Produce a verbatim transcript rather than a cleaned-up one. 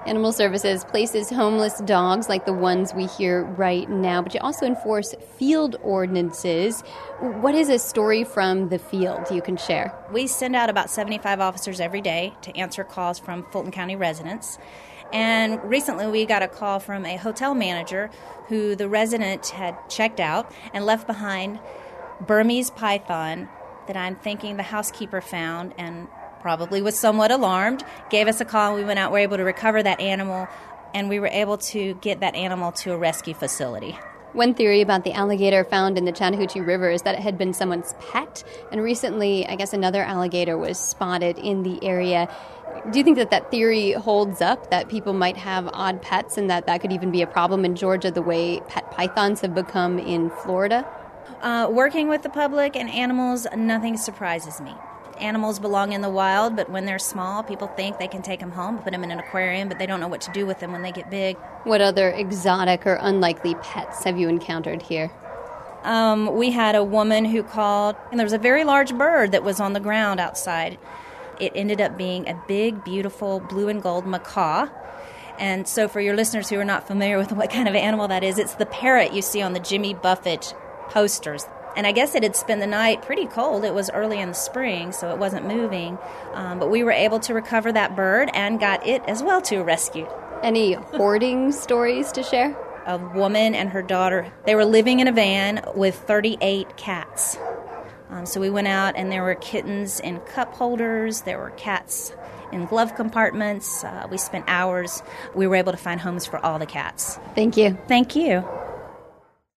Animal Services places homeless dogs like the ones we hear right now, but you also enforce field ordinances. What is a story from the field you can share? We send out about seventy-five officers every day to answer calls from Fulton County residents. And recently we got a call from a hotel manager who the resident had checked out and left behind Burmese python that I'm thinking the housekeeper found and probably was somewhat alarmed, gave us a call. We went out, were able to recover that animal, and we were able to get that animal to a rescue facility. One theory about the alligator found in the Chattahoochee River is that it had been someone's pet, and recently, I guess, another alligator was spotted in the area. Do you think that that theory holds up, that people might have odd pets and that that could even be a problem in Georgia the way pet pythons have become in Florida? Uh, working with the public and animals, nothing surprises me. Animals belong in the wild, but when they're small, people think they can take them home, put them in an aquarium, but they don't know what to do with them when they get big. What other exotic or unlikely pets have you encountered here? Um, we had a woman who called, and there was a very large bird that was on the ground outside. It ended up being a big, beautiful blue and gold macaw. And so for your listeners who are not familiar with what kind of animal that is, it's the parrot you see on the Jimmy Buffett posters. And I guess it had spent the night pretty cold. It was early in the spring, so it wasn't moving. Um, but we were able to recover that bird and got it as well to a rescue. Any hoarding stories to share? A woman and her daughter, they were living in a van with thirty-eight cats. Um, so we went out, and there were kittens in cup holders. There were cats in glove compartments. Uh, we spent hours. We were able to find homes for all the cats. Thank you. Thank you.